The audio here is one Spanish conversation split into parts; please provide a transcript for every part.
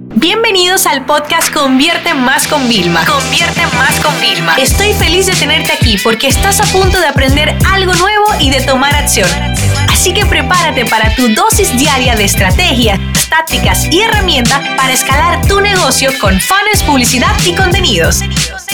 Bienvenidos al podcast Convierte Más con Vilma. Convierte Más con Vilma. Estoy feliz de tenerte aquí porque estás a punto de aprender algo nuevo y de tomar acción. Así que prepárate para tu dosis diaria de estrategias, tácticas y herramientas para escalar tu negocio con funnels, publicidad y contenidos.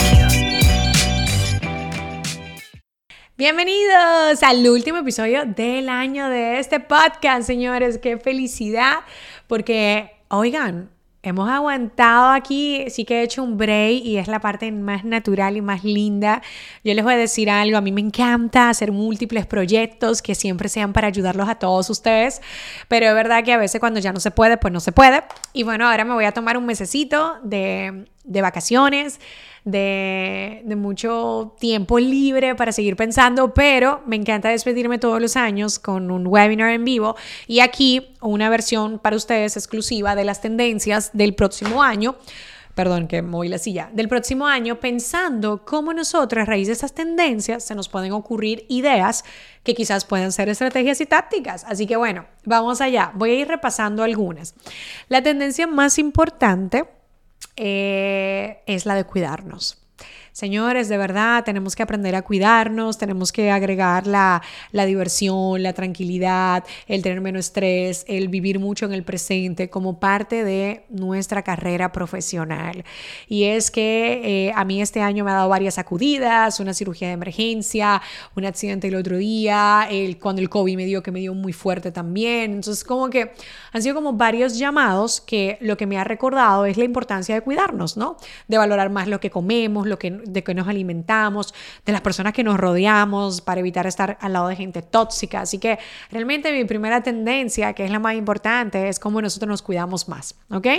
Bienvenidos al último episodio del año de este podcast, señores. ¡Qué felicidad! Porque, oigan, hemos aguantado aquí, sí que he hecho un break y es la parte más natural y más linda. Yo les voy a decir algo, a mí me encanta hacer múltiples proyectos que siempre sean para ayudarlos a todos ustedes, pero es verdad que a veces cuando ya no se puede, pues no se puede. Y bueno, ahora me voy a tomar un mesecito de vacaciones, de mucho tiempo libre para seguir pensando, pero me encanta despedirme todos los años con un webinar en vivo y aquí una versión para ustedes exclusiva de las tendencias del próximo año. Perdón, que moví la silla. Del próximo año, pensando cómo nosotros, a raíz de esas tendencias, se nos pueden ocurrir ideas que quizás puedan ser estrategias y tácticas. Así que bueno, vamos allá. Voy a ir repasando algunas. La tendencia más importante es la de cuidarnos. Señores, de verdad, tenemos que aprender a cuidarnos, tenemos que agregar la diversión, la tranquilidad, el tener menos estrés, el vivir mucho en el presente como parte de nuestra carrera profesional. Y es que a mí este año me ha dado varias sacudidas, una cirugía de emergencia, un accidente el otro día, cuando el COVID me dio muy fuerte también. Entonces, como que han sido como varios llamados que lo que me ha recordado es la importancia de cuidarnos, ¿no? De valorar más lo que comemos, de que nos alimentamos, de las personas que nos rodeamos para evitar estar al lado de gente tóxica. Así que realmente mi primera tendencia, que es la más importante, es cómo nosotros nos cuidamos más, ¿ok?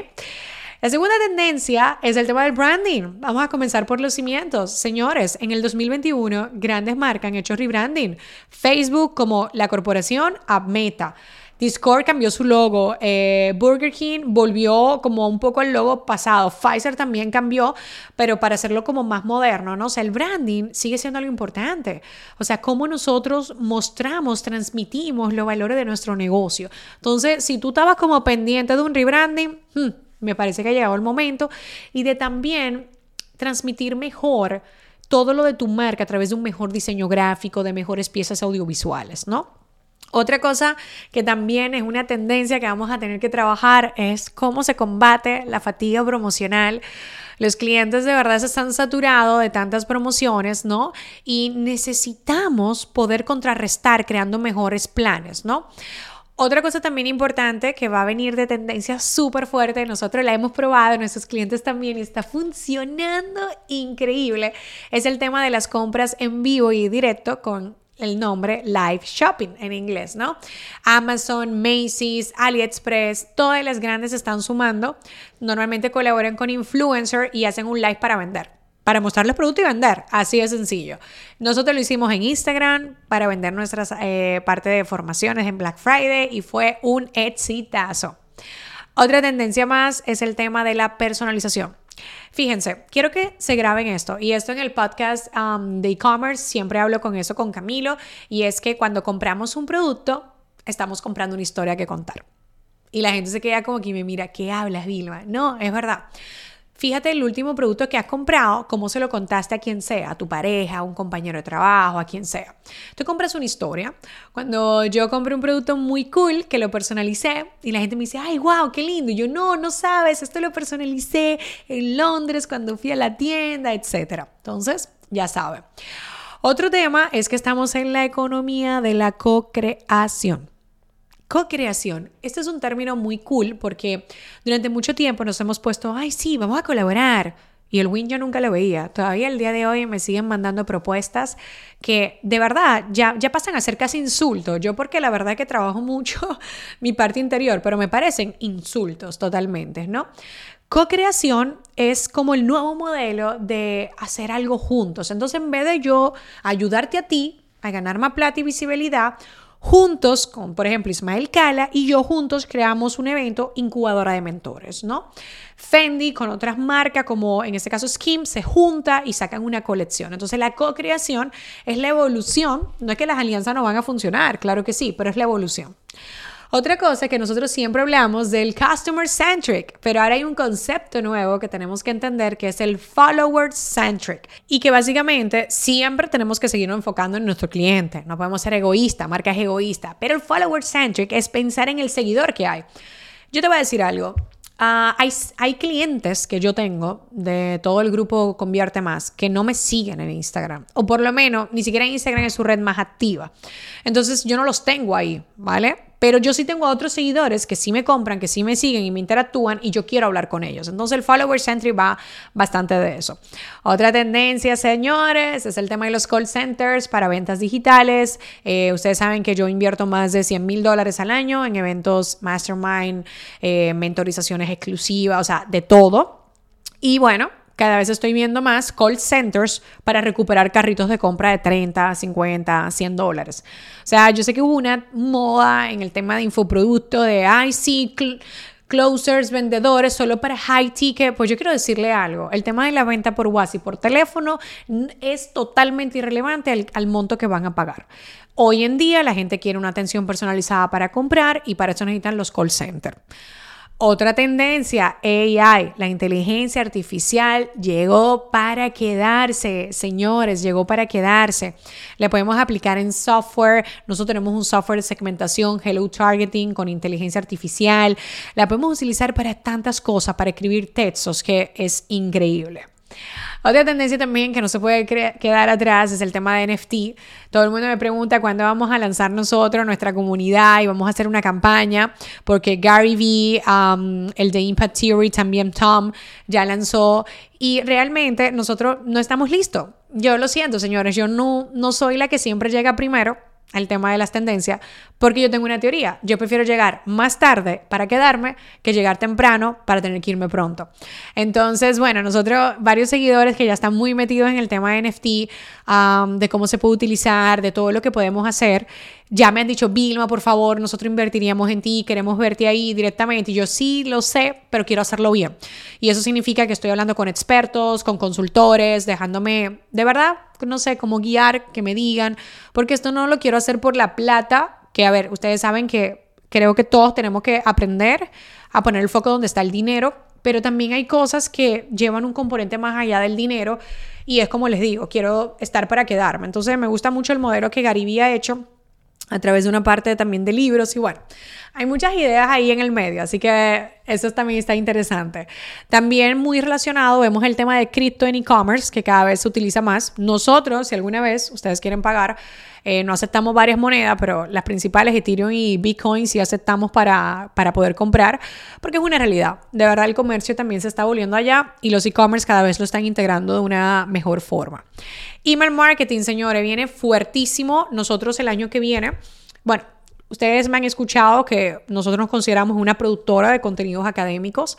La segunda tendencia es el tema del branding. Vamos a comenzar por los cimientos. Señores, en el 2021 grandes marcas han hecho rebranding. Facebook como la corporación a Meta. Discord cambió su logo, Burger King volvió como un poco al logo pasado, Pfizer también cambió, pero para hacerlo como más moderno, ¿no? O sea, el branding sigue siendo algo importante. O sea, cómo nosotros mostramos, transmitimos los valores de nuestro negocio. Entonces, si tú estabas como pendiente de un rebranding, me parece que ha llegado el momento y de también transmitir mejor todo lo de tu marca a través de un mejor diseño gráfico, de mejores piezas audiovisuales, ¿no? Otra cosa que también es una tendencia que vamos a tener que trabajar es cómo se combate la fatiga promocional. Los clientes de verdad se están saturados de tantas promociones, ¿no? Y necesitamos poder contrarrestar creando mejores planes, ¿no? Otra cosa también importante que va a venir de tendencia súper fuerte, nosotros la hemos probado, nuestros clientes también y está funcionando increíble, es el tema de las compras en vivo y directo con el nombre live shopping en inglés, ¿no? Amazon, Macy's, AliExpress, todas las grandes están sumando. Normalmente colaboran con influencers y hacen un live para vender, para mostrar los productos y vender, así de sencillo. Nosotros lo hicimos en Instagram para vender nuestras parte de formaciones en Black Friday y fue un exitazo. Otra tendencia más es el tema de la personalización. Fíjense, quiero que se graben esto y esto en el podcast de e-commerce siempre hablo con eso con Camilo y es que cuando compramos un producto estamos comprando una historia que contar y la gente se queda como que me mira, ¿qué hablas, Vilma? No, es verdad. Fíjate el último producto que has comprado, cómo se lo contaste a quien sea, a tu pareja, a un compañero de trabajo, a quien sea. Tú compras una historia. Cuando yo compré un producto muy cool que lo personalicé y la gente me dice, ay, wow, qué lindo. Y yo, no sabes, esto lo personalicé en Londres cuando fui a la tienda, etc. Entonces, ya saben. Otro tema es que estamos en la economía de la co-creación. Co-creación. Este es un término muy cool porque durante mucho tiempo nos hemos puesto, ay, sí, vamos a colaborar. Y el win yo nunca lo veía. Todavía el día de hoy me siguen mandando propuestas que de verdad ya pasan a ser casi insultos. Yo porque la verdad que trabajo mucho mi parte interior, pero me parecen insultos totalmente, ¿no? Co-creación es como el nuevo modelo de hacer algo juntos. Entonces, en vez de yo ayudarte a ti a ganar más plata y visibilidad, juntos, con por ejemplo Ismael Cala y yo juntos creamos un evento incubadora de mentores, ¿no? Fendi con otras marcas como en este caso Skim se junta y sacan una colección. Entonces la co-creación es la evolución, no es que las alianzas no van a funcionar, claro que sí, pero es la evolución. Otra cosa es que nosotros siempre hablamos del customer centric, pero ahora hay un concepto nuevo que tenemos que entender que es el follower centric y que básicamente siempre tenemos que seguirnos enfocando en nuestro cliente. No podemos ser egoístas, marcas egoístas, pero el follower centric es pensar en el seguidor que hay. Yo te voy a decir algo. Hay clientes que yo tengo de todo el grupo Convierte Más que no me siguen en Instagram, o por lo menos ni siquiera Instagram es su red más activa. Entonces yo no los tengo ahí, ¿vale? Pero yo sí tengo a otros seguidores que sí me compran, que sí me siguen y me interactúan y yo quiero hablar con ellos. Entonces el follower centric va bastante de eso. Otra tendencia, señores, es el tema de los call centers para ventas digitales. Ustedes saben que yo invierto más de $100,000 al año en eventos mastermind, mentorizaciones exclusivas, o sea, de todo. Y bueno, cada vez estoy viendo más call centers para recuperar carritos de compra de $30, $50, $100. O sea, yo sé que hubo una moda en el tema de infoproducto de, sí, closers, vendedores, solo para high ticket. Pues yo quiero decirle algo. El tema de la venta por WhatsApp y por teléfono es totalmente irrelevante al monto que van a pagar. Hoy en día la gente quiere una atención personalizada para comprar y para eso necesitan los call centers. Otra tendencia, AI, la inteligencia artificial llegó para quedarse, señores, llegó para quedarse. Le podemos aplicar en software. Nosotros tenemos un software de segmentación, Hello Targeting, con inteligencia artificial. La podemos utilizar para tantas cosas, para escribir textos, que es increíble. Otra tendencia también que no se puede quedar atrás es el tema de NFT. Todo el mundo me pregunta cuándo vamos a lanzar nosotros nuestra comunidad y vamos a hacer una campaña, porque Gary Vee, el de Impact Theory, también Tom, ya lanzó y realmente nosotros no estamos listos. Yo lo siento, señores, yo no soy la que siempre llega primero al tema de las tendencias, porque yo tengo una teoría. Yo prefiero llegar más tarde para quedarme que llegar temprano para tener que irme pronto. Entonces, bueno, nosotros, varios seguidores que ya están muy metidos en el tema de NFT, de cómo se puede utilizar, de todo lo que podemos hacer, ya me han dicho, Vilma, por favor, nosotros invertiríamos en ti, queremos verte ahí directamente. Y yo sí lo sé, pero quiero hacerlo bien. Y eso significa que estoy hablando con expertos, con consultores, dejándome, de verdad, no sé, cómo guiar, que me digan, porque esto no lo quiero hacer por la plata, que a ver, ustedes saben que creo que todos tenemos que aprender a poner el foco donde está el dinero, pero también hay cosas que llevan un componente más allá del dinero y es como les digo, quiero estar para quedarme. Entonces me gusta mucho el modelo que Gary Vee ha hecho a través de una parte también de libros y bueno, hay muchas ideas ahí en el medio, así que eso también está interesante. También muy relacionado vemos el tema de cripto en e-commerce, que cada vez se utiliza más. Nosotros, si alguna vez ustedes quieren pagar, no aceptamos varias monedas, pero las principales, Ethereum y Bitcoin, sí aceptamos para poder comprar, porque es una realidad. De verdad, el comercio también se está volviendo allá y los e-commerce cada vez lo están integrando de una mejor forma. Email marketing, señores, viene fuertísimo. Nosotros el año que viene, bueno, ustedes me han escuchado que nosotros nos consideramos una productora de contenidos académicos.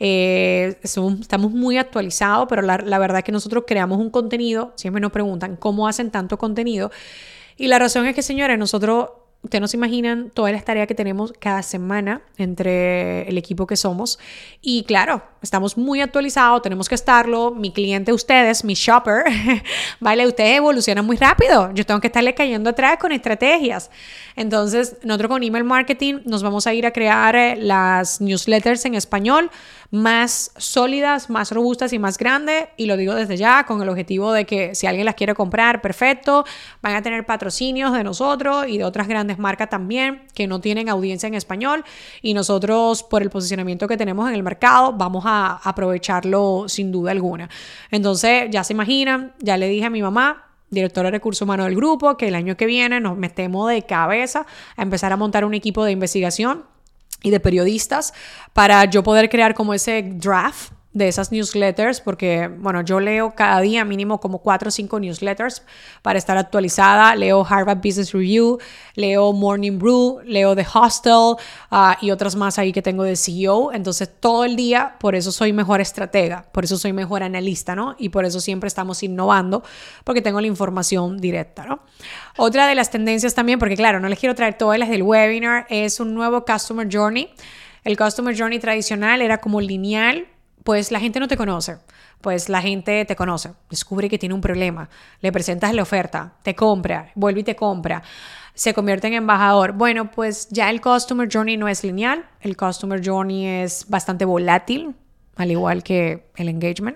Estamos muy actualizados, pero la verdad es que nosotros creamos un contenido. Siempre nos preguntan cómo hacen tanto contenido. Y la razón es que, señores, ustedes no se imaginan todas las tareas que tenemos cada semana entre el equipo que somos. Y claro, estamos muy actualizados, tenemos que estarlo. Mi cliente, ustedes, mi shopper, ¿vale? Ustedes evolucionan muy rápido. Yo tengo que estarle cayendo atrás con estrategias. Entonces, nosotros con email marketing nos vamos a ir a crear las newsletters en español más sólidas, más robustas y más grandes. Y lo digo desde ya con el objetivo de que si alguien las quiere comprar, perfecto. Van a tener patrocinios de nosotros y de otras grandes marcas también que no tienen audiencia en español. Y nosotros, por el posicionamiento que tenemos en el mercado, vamos a aprovecharlo sin duda alguna. Entonces, ya se imaginan, ya le dije a mi mamá, directora de recursos humanos del grupo, que el año que viene nos metemos de cabeza a empezar a montar un equipo de investigación y de periodistas para yo poder crear como ese draft de esas newsletters, porque, bueno, yo leo cada día mínimo como 4 o 5 newsletters para estar actualizada. Leo Harvard Business Review, leo Morning Brew, leo The Hostel y otras más ahí que tengo de CEO. Entonces, todo el día, por eso soy mejor estratega, por eso soy mejor analista, ¿no? Y por eso siempre estamos innovando, porque tengo la información directa, ¿no? Otra de las tendencias también, porque claro, no les quiero traer todas las del webinar, es un nuevo Customer Journey. El Customer Journey tradicional era como lineal, pues la gente no te conoce. Pues la gente te conoce, descubre que tiene un problema, le presentas la oferta, te compra, vuelve y te compra, se convierte en embajador. Bueno, pues ya el Customer Journey no es lineal, el Customer Journey es bastante volátil, al igual que el engagement.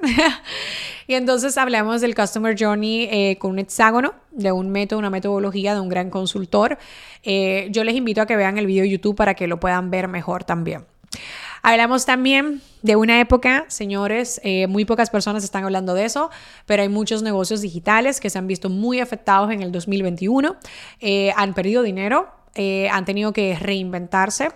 Y entonces hablamos del Customer Journey con un hexágono, de un método, una metodología de un gran consultor. Yo les invito a que vean el video de YouTube para que lo puedan ver mejor también. Hablamos también de una época, señores, muy pocas personas están hablando de eso, pero hay muchos negocios digitales que se han visto muy afectados en el 2021, han perdido dinero, han tenido que reinventarse,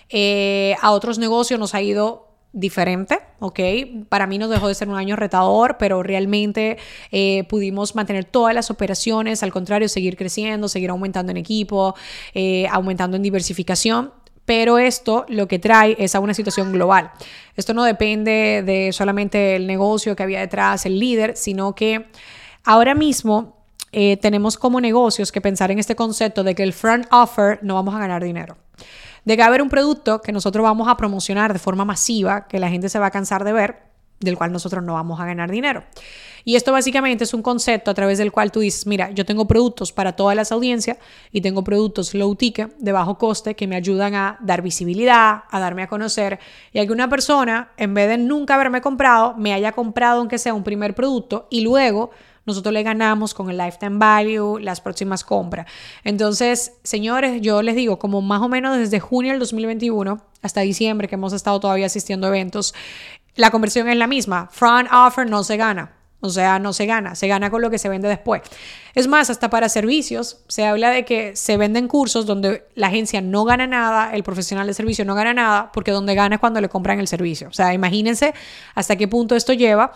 a otros negocios nos ha ido diferente, ¿ok? Para mí nos dejó de ser un año retador, pero realmente pudimos mantener todas las operaciones, al contrario, seguir creciendo, seguir aumentando en equipo, aumentando en diversificación. Pero esto lo que trae es a una situación global. Esto no depende de solamente el negocio que había detrás, el líder, sino que ahora mismo tenemos como negocios que pensar en este concepto de que el front offer no vamos a ganar dinero. De que va a haber un producto que nosotros vamos a promocionar de forma masiva, que la gente se va a cansar de ver, del cual nosotros no vamos a ganar dinero. Y esto básicamente es un concepto a través del cual tú dices, mira, yo tengo productos para todas las audiencias y tengo productos low ticket, de bajo coste, que me ayudan a dar visibilidad, a darme a conocer, y a que una persona, en vez de nunca haberme comprado, me haya comprado aunque sea un primer producto y luego nosotros le ganamos con el lifetime value las próximas compras. Entonces, señores, yo les digo, como más o menos desde junio del 2021 hasta diciembre, que hemos estado todavía asistiendo a eventos, la conversión es la misma. Front offer no se gana. O sea, no se gana con lo que se vende después. Es más, hasta para servicios, se habla de que se venden cursos donde la agencia no gana nada, el profesional de servicio no gana nada, porque donde gana es cuando le compran el servicio. O sea, imagínense hasta qué punto esto lleva.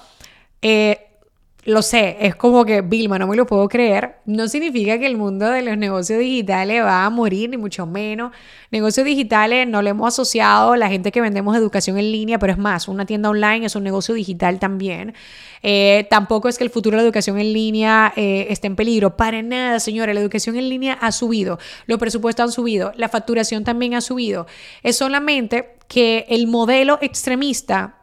Lo sé, es como que, Vilma, no me lo puedo creer. No significa que el mundo de los negocios digitales va a morir, ni mucho menos. Negocios digitales no le hemos asociado a la gente que vendemos educación en línea, pero es más, una tienda online es un negocio digital también. Tampoco es que el futuro de la educación en línea esté en peligro. Para nada, señora, la educación en línea ha subido. Los presupuestos han subido. La facturación también ha subido. Es solamente que el modelo extremista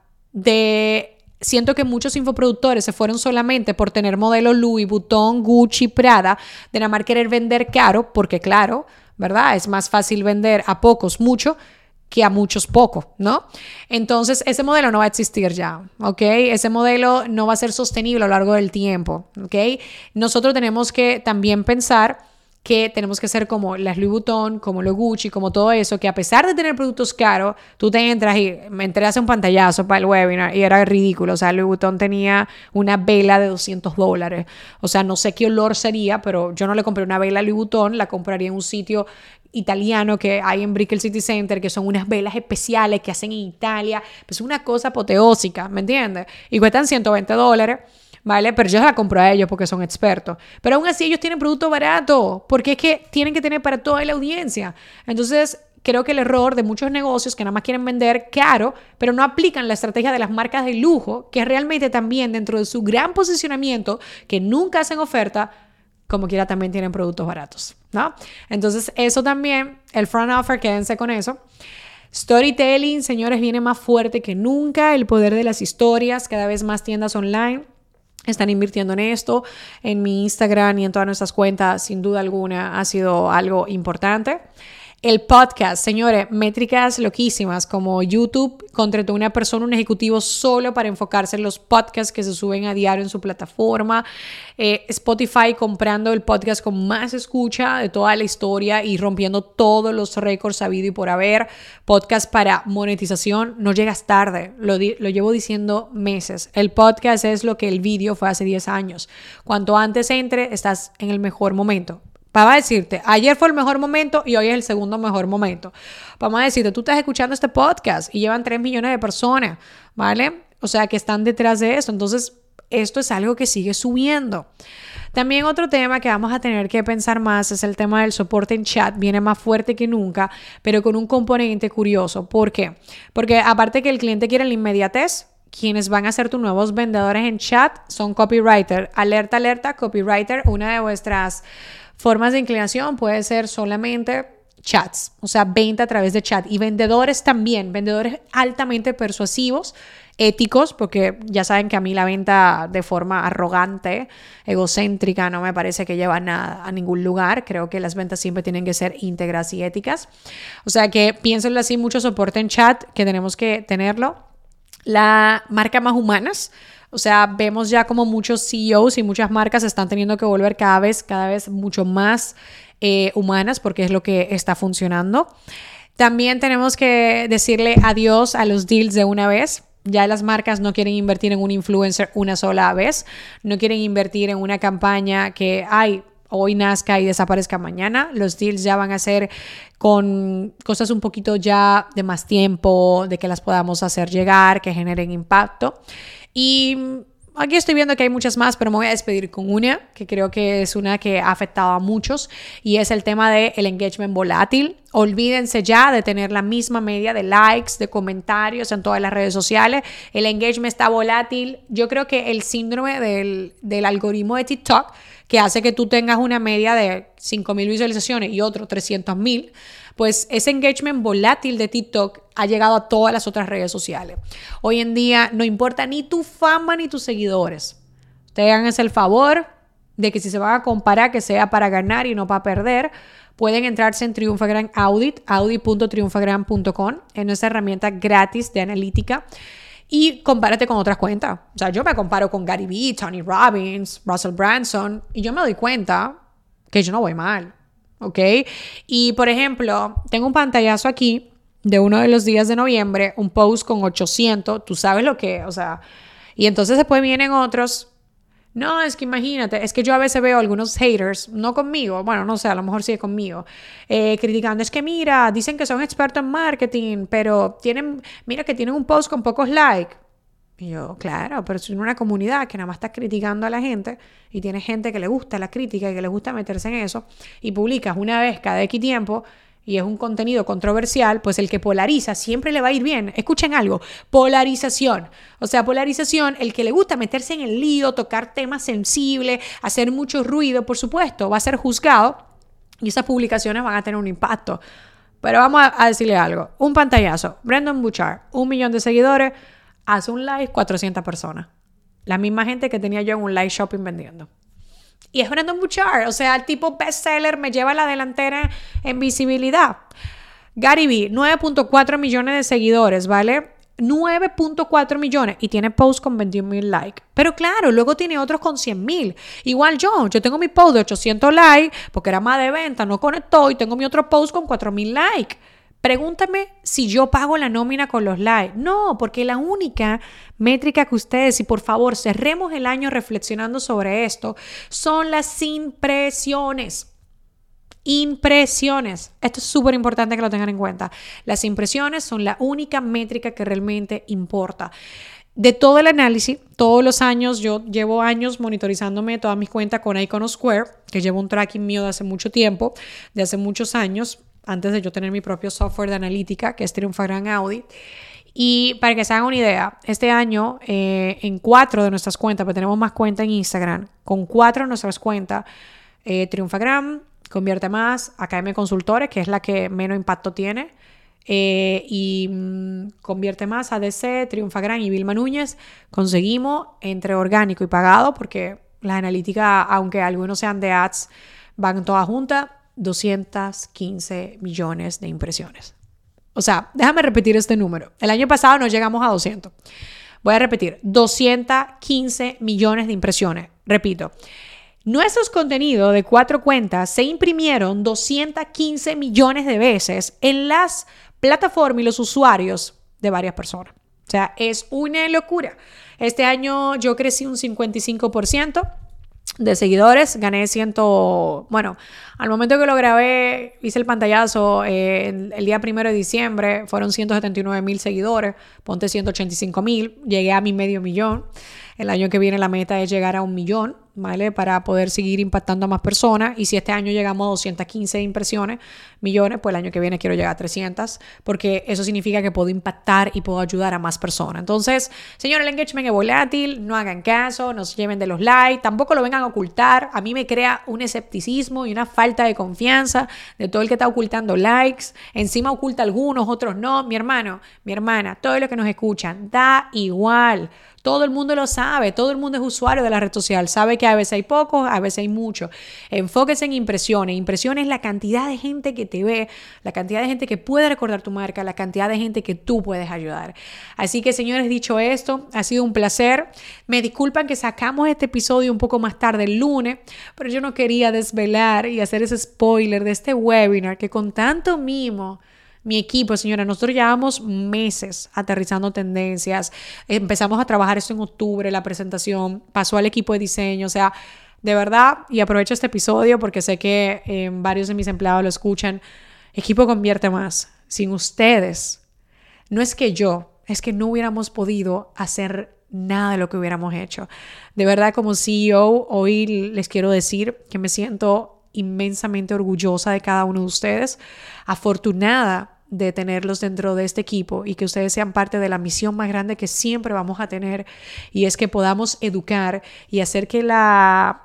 siento que muchos infoproductores se fueron solamente por tener modelos Louis Vuitton, Gucci, Prada, de nada más querer vender caro, porque claro, ¿verdad? Es más fácil vender a pocos mucho que a muchos poco, ¿no? Entonces, ese modelo no va a existir ya, ¿ok? Ese modelo no va a ser sostenible a lo largo del tiempo, ¿ok? Nosotros tenemos que también pensar que tenemos que ser como las Louis Vuitton, como los Gucci, como todo eso, que a pesar de tener productos caros, tú te entras y me entré a hacer un pantallazo para el webinar y era ridículo. O sea, Louis Vuitton tenía una vela de $200. O sea, no sé qué olor sería, pero yo no le compré una vela a Louis Vuitton, la compraría en un sitio italiano que hay en Brickell City Center, que son unas velas especiales que hacen en Italia. Pues es una cosa apoteósica, ¿me entiendes? Y cuestan $120. ¿Vale? Pero yo la compro a ellos porque son expertos. Pero aún así ellos tienen producto barato, porque es que tienen que tener para toda la audiencia. Entonces, creo que el error de muchos negocios que nada más quieren vender caro, pero no aplican la estrategia de las marcas de lujo, que realmente también dentro de su gran posicionamiento, que nunca hacen oferta, como quiera también tienen productos baratos, ¿no? Entonces, eso también, el front offer, quédense con eso. Storytelling, señores, viene más fuerte que nunca. El poder de las historias, cada vez más tiendas online están invirtiendo en esto. En mi Instagram y en todas nuestras cuentas, sin duda alguna, ha sido algo importante. El podcast, señores, métricas loquísimas, como YouTube contrató una persona, un ejecutivo solo para enfocarse en los podcasts que se suben a diario en su plataforma. Spotify comprando el podcast con más escucha de toda la historia y rompiendo todos los récords habido y por haber. Podcast para monetización, no llegas tarde, lo llevo diciendo meses. El podcast es lo que el vídeo fue hace 10 años. Cuanto antes entre, estás en el mejor momento. Vamos a decirte, ayer fue el mejor momento y hoy es el segundo mejor momento. Vamos a decirte, tú estás escuchando este podcast y llevan 3 millones de personas, ¿vale? O sea, que están detrás de esto. Entonces, esto es algo que sigue subiendo. También otro tema que vamos a tener que pensar más es el tema del soporte en chat. Viene más fuerte que nunca, pero con un componente curioso. ¿Por qué? Porque aparte que el cliente quiere la inmediatez, quienes van a ser tus nuevos vendedores en chat son copywriter. Alerta, alerta, copywriter. Una de vuestras formas de inclinación puede ser solamente chats, o sea, venta a través de chat, y vendedores también, vendedores altamente persuasivos, éticos, porque ya saben que a mí la venta de forma arrogante, egocéntrica, no me parece que lleva nada a ningún lugar. Creo que las ventas siempre tienen que ser íntegras y éticas. O sea que piénsenlo así, mucho soporte en chat, que tenemos que tenerlo. La marca más humanas. O sea, vemos ya como muchos CEOs y muchas marcas están teniendo que volver cada vez mucho más humanas, porque es lo que está funcionando. También tenemos que decirle adiós a los deals de una vez. Ya las marcas no quieren invertir en un influencer una sola vez. No quieren invertir en una campaña que hoy nazca y desaparezca mañana. Los deals ya van a ser con cosas un poquito ya de más tiempo, de que las podamos hacer llegar, que generen impacto. Y aquí estoy viendo que hay muchas más, pero me voy a despedir con una que creo que es una que ha afectado a muchos, y es el tema del engagement volátil. Olvídense ya de tener la misma media de likes, de comentarios en todas las redes sociales. El engagement está volátil. Yo creo que el síndrome del algoritmo de TikTok, que hace que tú tengas una media de 5,000 visualizaciones y otro 300,000, pues ese engagement volátil de TikTok ha llegado a todas las otras redes sociales. Hoy en día no importa ni tu fama ni tus seguidores. Ustedes háganse el favor de que si se van a comparar, que sea para ganar y no para perder. Pueden entrarse en Triunfagram Audit, audit.triunfagram.com, en nuestra herramienta gratis de analítica, y compárate con otras cuentas. O sea, yo me comparo con Gary Vee, Tony Robbins, Russell Brunson, y yo me doy cuenta que yo no voy mal, ¿ok? Y, por ejemplo, tengo un pantallazo aquí de uno de los días de noviembre, un post con 800, tú sabes lo que, o sea, y entonces después vienen otros. No, es que imagínate, es que yo a veces veo algunos haters, no conmigo, bueno, no sé, a lo mejor sí conmigo, criticando, es que mira, dicen que son expertos en marketing, pero mira que tienen un post con pocos likes. Y yo, claro, pero si en una comunidad que nada más está criticando a la gente, y tiene gente que le gusta la crítica y que le gusta meterse en eso, y publicas una vez cada X tiempo, y es un contenido controversial, pues el que polariza siempre le va a ir bien. Escuchen algo, polarización. O sea, polarización, el que le gusta meterse en el lío, tocar temas sensibles, hacer mucho ruido, por supuesto, va a ser juzgado, y esas publicaciones van a tener un impacto. Pero vamos a decirle algo. Un pantallazo. Brendon Burchard, 1 millón de seguidores, hace un live, 400 personas. La misma gente que tenía yo en un live shopping vendiendo. Y es Brendon Burchard, o sea, el tipo bestseller, me lleva a la delantera en visibilidad. Gary Vee, 9.4 millones de seguidores, ¿vale? 9.4 millones y tiene posts con 21,000 likes. Pero claro, luego tiene otros con 100,000. Igual yo tengo mi post de 800 likes porque era más de venta, no conectó, y tengo mi otro post con 4,000 likes. Pregúntame si yo pago la nómina con los likes. No, porque la única métrica que ustedes, y por favor cerremos el año reflexionando sobre esto, son las impresiones. Impresiones. Esto es súper importante que lo tengan en cuenta. Las impresiones son la única métrica que realmente importa. De todo el análisis, todos los años, yo llevo años monitorizándome todas mis cuentas con Iconosquare, que llevo un tracking mío de hace mucho tiempo, de hace muchos años, antes de yo tener mi propio software de analítica, que es Triunfagram Audit. Y para que se hagan una idea, este año en 4 de nuestras cuentas, porque tenemos más cuentas en Instagram, con 4 de nuestras cuentas, Triunfagram, Convierte Más, AKM Consultores, que es la que menos impacto tiene, y Convierte Más, ADC, Triunfagram y Vilma Núñez, conseguimos entre orgánico y pagado, porque las analíticas, aunque algunos sean de ads, van todas juntas, 215 millones de impresiones. O sea, déjame repetir este número. El año pasado no llegamos a 200. Voy a repetir, 215 millones de impresiones. Repito, nuestros contenidos de 4 cuentas se imprimieron 215 millones de veces en las plataformas y los usuarios de varias personas. O sea, es una locura. Este año yo crecí un 55% de seguidores, gané bueno, al momento que lo grabé, hice el pantallazo, el día 1 de diciembre, fueron 179,000 seguidores, ponte 185,000, llegué a mi medio millón. El año que viene la meta es llegar a 1 millón, ¿vale? Para poder seguir impactando a más personas. Y si este año llegamos a 215 impresiones, millones, pues el año que viene quiero llegar a 300, porque eso significa que puedo impactar y puedo ayudar a más personas. Entonces, señores, el engagement es volátil, no hagan caso, no se lleven de los likes, tampoco lo vengan a ocultar. A mí me crea un escepticismo y una falta de confianza de todo el que está ocultando likes. Encima oculta algunos, otros no. Mi hermano, mi hermana, todos los que nos escuchan, da igual. Todo el mundo lo sabe, todo el mundo es usuario de la red social, sabe que a veces hay pocos, a veces hay muchos. Enfóquese en impresiones. Impresiones es la cantidad de gente que te ve, la cantidad de gente que puede recordar tu marca, la cantidad de gente que tú puedes ayudar. Así que, señores, dicho esto, ha sido un placer. Me disculpan que sacamos este episodio un poco más tarde el lunes, pero yo no quería desvelar y hacer ese spoiler de este webinar que con tanto mimo, mi equipo, señora, nosotros llevamos meses aterrizando tendencias. Empezamos a trabajar esto en octubre, la presentación pasó al equipo de diseño. O sea, de verdad, y aprovecho este episodio porque sé que varios de mis empleados lo escuchan. Equipo Convierte Más. Sin ustedes, no es que es que no hubiéramos podido hacer nada de lo que hubiéramos hecho. De verdad, como CEO, hoy les quiero decir que me siento inmensamente orgullosa de cada uno de ustedes, afortunada de tenerlos dentro de este equipo y que ustedes sean parte de la misión más grande que siempre vamos a tener, y es que podamos educar y hacer que la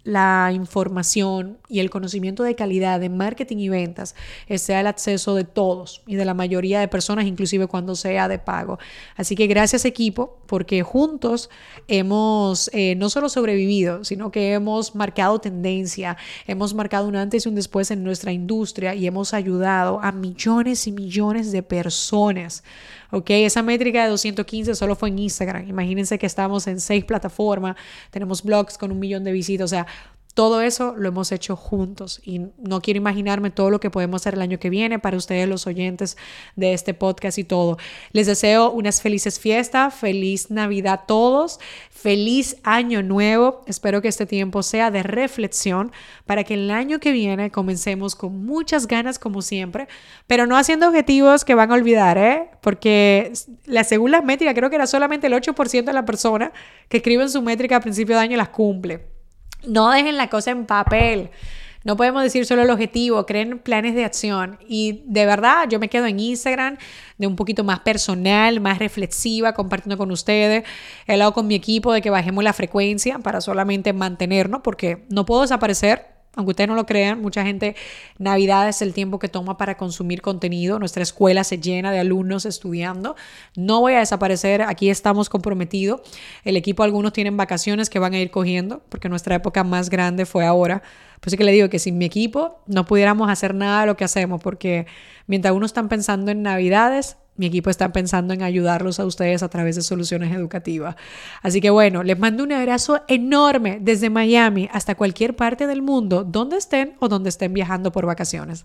información y el conocimiento de calidad de marketing y ventas sea el acceso de todos y de la mayoría de personas, inclusive cuando sea de pago. Así que gracias, equipo, porque juntos hemos no solo sobrevivido, sino que hemos marcado tendencia, hemos marcado un antes y un después en nuestra industria y hemos ayudado a millones y millones de personas. Ok, esa métrica de 215 solo fue en Instagram. Imagínense que estamos en 6 plataformas, tenemos blogs con 1 millón de visitas. O sea, todo eso lo hemos hecho juntos y no quiero imaginarme todo lo que podemos hacer el año que viene para ustedes, los oyentes de este podcast y todo. Les deseo unas felices fiestas, feliz Navidad a todos, feliz Año Nuevo. Espero que este tiempo sea de reflexión para que el año que viene comencemos con muchas ganas como siempre, pero no haciendo objetivos que van a olvidar, porque según las métricas creo que era solamente el 8% de la persona que escriben su métrica a principio de año las cumple. No dejen la cosa en papel. No podemos decir solo el objetivo, creen planes de acción. Y de verdad, yo me quedo en Instagram de un poquito más personal, más reflexiva, compartiendo con ustedes. He hablado con mi equipo de que bajemos la frecuencia para solamente mantenernos, porque no puedo desaparecer. Aunque ustedes no lo crean, mucha gente, Navidad es el tiempo que toma para consumir contenido. Nuestra escuela se llena de alumnos estudiando. No voy a desaparecer, aquí estamos comprometidos. El equipo, algunos tienen vacaciones que van a ir cogiendo, porque nuestra época más grande fue ahora. Por eso que le digo que sin mi equipo no pudiéramos hacer nada de lo que hacemos, porque mientras unos están pensando en Navidades, mi equipo está pensando en ayudarlos a ustedes a través de soluciones educativas. Así que bueno, les mando un abrazo enorme desde Miami hasta cualquier parte del mundo, donde estén o donde estén viajando por vacaciones.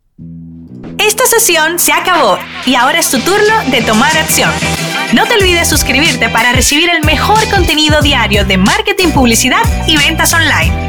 Esta sesión se acabó y ahora es tu turno de tomar acción. No te olvides suscribirte para recibir el mejor contenido diario de marketing, publicidad y ventas online.